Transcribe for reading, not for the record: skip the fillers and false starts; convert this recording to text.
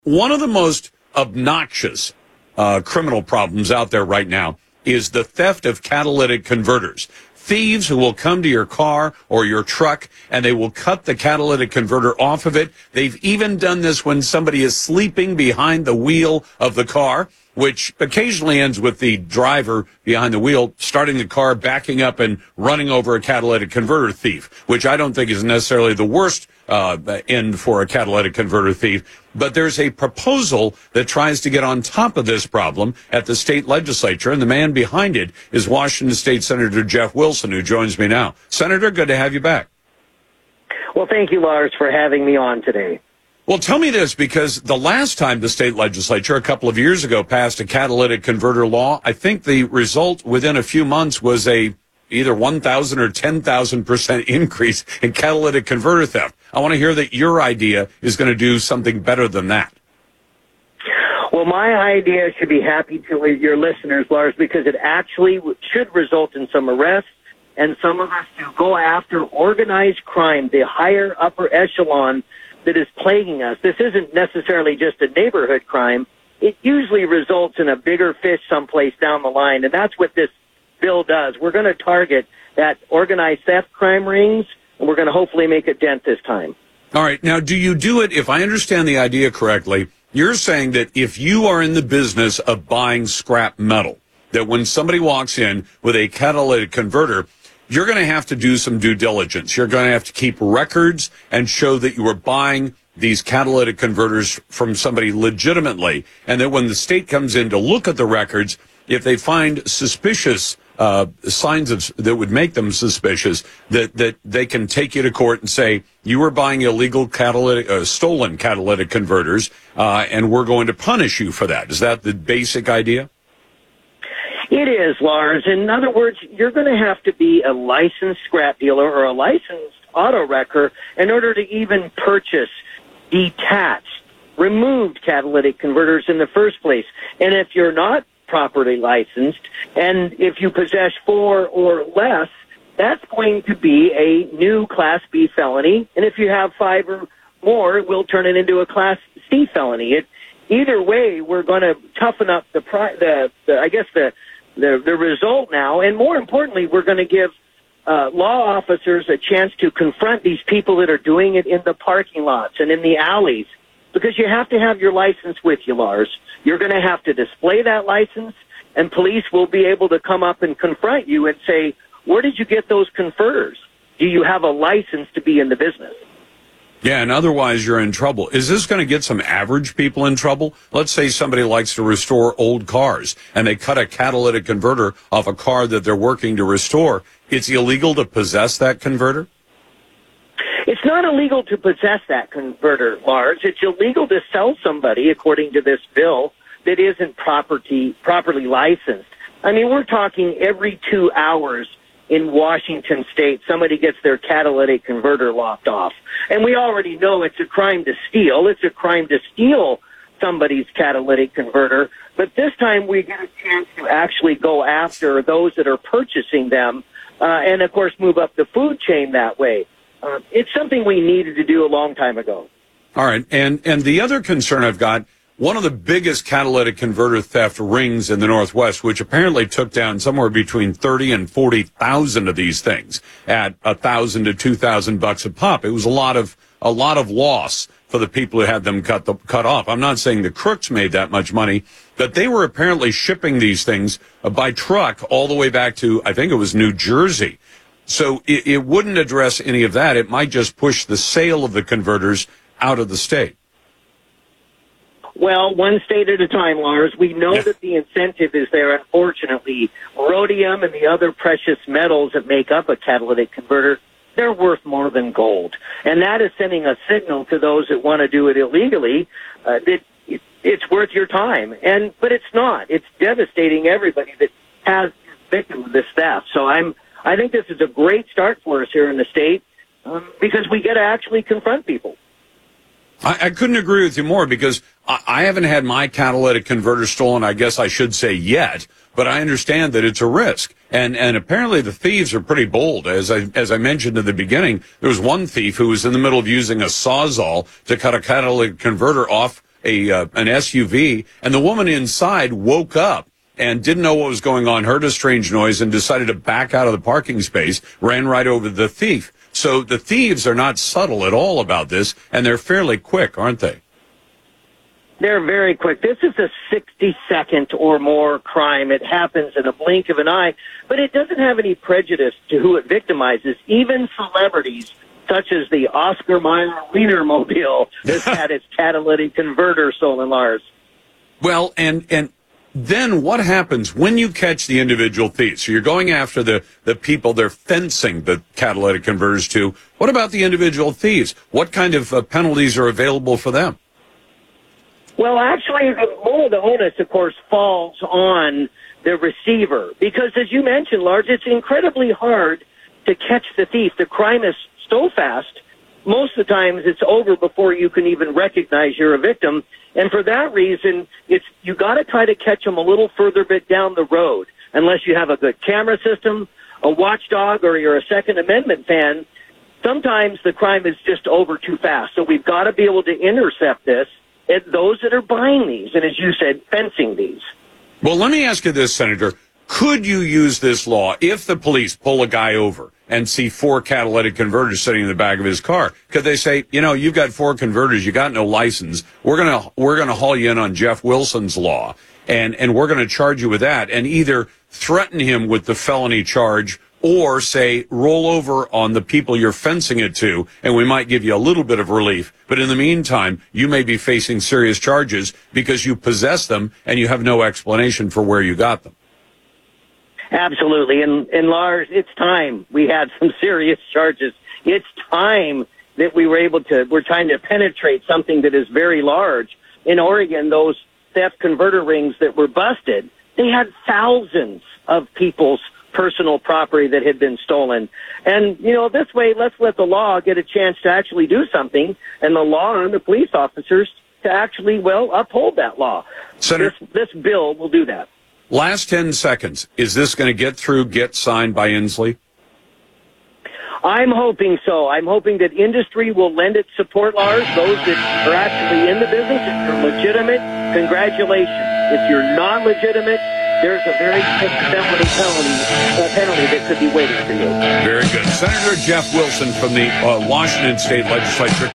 One of the most obnoxious criminal problems out there right now is the theft of catalytic converters. Thieves who will come to your car or your truck and they will cut the catalytic converter off of it. They've even done this when somebody is sleeping behind the wheel of the car, which occasionally ends with the driver behind the wheel starting the car, backing up and running over a catalytic converter thief, which I don't think is necessarily the worst end for a catalytic converter thief. But there's a proposal that tries to get on top of this problem at the state legislature, and the man behind it is Washington State Senator Jeff Wilson, who joins me now. Senator, good to have you back. Well, thank you, Lars, for having me on today. Well, tell me this, because the last time the state legislature, a couple of years ago, passed a catalytic converter law, I think the result within a few months was a either 1,000 or 10,000% increase in catalytic converter theft. I want to hear that your idea is going to do something better than that. Well, my idea should be happy to your listeners, Lars, because it actually should result in some arrests and some of us to go after organized crime, the higher upper echelon that is plaguing us. This isn't necessarily just a neighborhood crime. It usually results in a bigger fish someplace down the line, and that's what this bill does. We're going to target that organized theft crime rings, and we're going to hopefully make a dent this time. All right. Now, do you do it, if I understand the idea correctly, you're saying that if you are in the business of buying scrap metal, that when somebody walks in with a catalytic converter, you're going to have to do some due diligence. You're going to have to keep records and show that you were buying these catalytic converters from somebody legitimately, and that when the state comes in to look at the records, if they find suspicious signs that would make them suspicious, that they can take you to court and say you were buying illegal stolen catalytic converters, and we're going to punish you for that. Is that the basic idea? It is, Lars. In other words, you're going to have to be a licensed scrap dealer or a licensed auto wrecker in order to even purchase detached, removed catalytic converters in the first place. And if you're not properly licensed, and if you possess 4 or less, that's going to be a new Class B felony. And if you have 5 or more, we'll turn it into a Class C felony. Either way, we're going to toughen up the result now, and more importantly, we're going to give law officers a chance to confront these people that are doing it in the parking lots and in the alleys, because you have to have your license with you, Lars. You're going to have to display that license, and police will be able to come up and confront you and say, where did you get those converters? Do you have a license to be in the business? Yeah, and otherwise you're in trouble. Is this going to get some average people in trouble? Let's say somebody likes to restore old cars, and they cut a catalytic converter off a car that they're working to restore. It's illegal to possess that converter? It's not illegal to possess that converter, Lars. It's illegal to sell somebody, according to this bill, that isn't properly licensed. I mean, we're talking every 2 hours in Washington State, somebody gets their catalytic converter locked off. And we already know it's a crime to steal. It's a crime to steal somebody's catalytic converter. But this time we get a chance to actually go after those that are purchasing them and, of course, move up the food chain that way. It's something we needed to do a long time ago. All right. And the other concern I've got, one of the biggest catalytic converter theft rings in the Northwest, which apparently took down somewhere between 30 and 40,000 of these things at $1,000 to $2,000 a pop. It was a lot of loss for the people who had them cut off. I'm not saying the crooks made that much money, but they were apparently shipping these things by truck all the way back to, I think it was New Jersey. So it wouldn't address any of that. It might just push the sale of the converters out of the state. Well, one state at a time, Lars. We know that the incentive is there. Unfortunately, rhodium and the other precious metals that make up a catalytic converter, they're worth more than gold. And that is sending a signal to those that want to do it illegally that it's worth your time. But it's not. It's devastating everybody that has been victim of this theft. So I think this is a great start for us here in the state because we get to actually confront people. I couldn't agree with you more, because I haven't had my catalytic converter stolen, I guess I should say, yet, but I understand that it's a risk. And apparently the thieves are pretty bold. As I mentioned in the beginning, there was one thief who was in the middle of using a Sawzall to cut a catalytic converter off an SUV, and the woman inside woke up and didn't know what was going on, heard a strange noise, and decided to back out of the parking space, ran right over the thief. So the thieves are not subtle at all about this, and they're fairly quick, aren't they? They're very quick. This is a 60-second or more crime. It happens in a blink of an eye, but it doesn't have any prejudice to who it victimizes. Even celebrities, such as the Oscar Mayer Wienermobile, has had its catalytic converter stolen, Lars. Well, and then what happens when you catch the individual thieves? So you're going after the people they're fencing the catalytic converters to. What about the individual thieves? What kind of penalties are available for them? Well, actually, more of the onus, of course, falls on the receiver. Because, as you mentioned, Lars, it's incredibly hard to catch the thief. The crime is so fast, most of the times it's over before you can even recognize you're a victim. And for that reason, you got to try to catch them a little further bit down the road. Unless you have a good camera system, a watchdog, or you're a Second Amendment fan, sometimes the crime is just over too fast. So we've got to be able to intercept this at those that are buying these, and as you said, fencing these. Well, let me ask you this, Senator. Could you use this law if the police pull a guy over and see 4 catalytic converters sitting in the back of his car? Could they say, you've got 4 converters, you got no license. We're gonna haul you in on Jeff Wilson's law, and we're gonna charge you with that, and either threaten him with the felony charge or say, roll over on the people you're fencing it to, and we might give you a little bit of relief. But in the meantime, you may be facing serious charges because you possess them and you have no explanation for where you got them. Absolutely. And Lars, it's time we had some serious charges. It's time that we're trying to penetrate something that is very large. In Oregon, those theft converter rings that were busted, they had thousands of people's personal property that had been stolen. And, this way, let's let the law get a chance to actually do something, and the law and the police officers to actually, uphold that law. Senator, this bill will do that. Last 10 seconds. Is this going to get signed by Inslee? I'm hoping so. I'm hoping that industry will lend its support, Lars. Those that are actually in the business, if you're legitimate, congratulations. If you're not legitimate, there's a very strict penalty that could be waiting for you. Very good. Senator Jeff Wilson from the Washington State Legislature.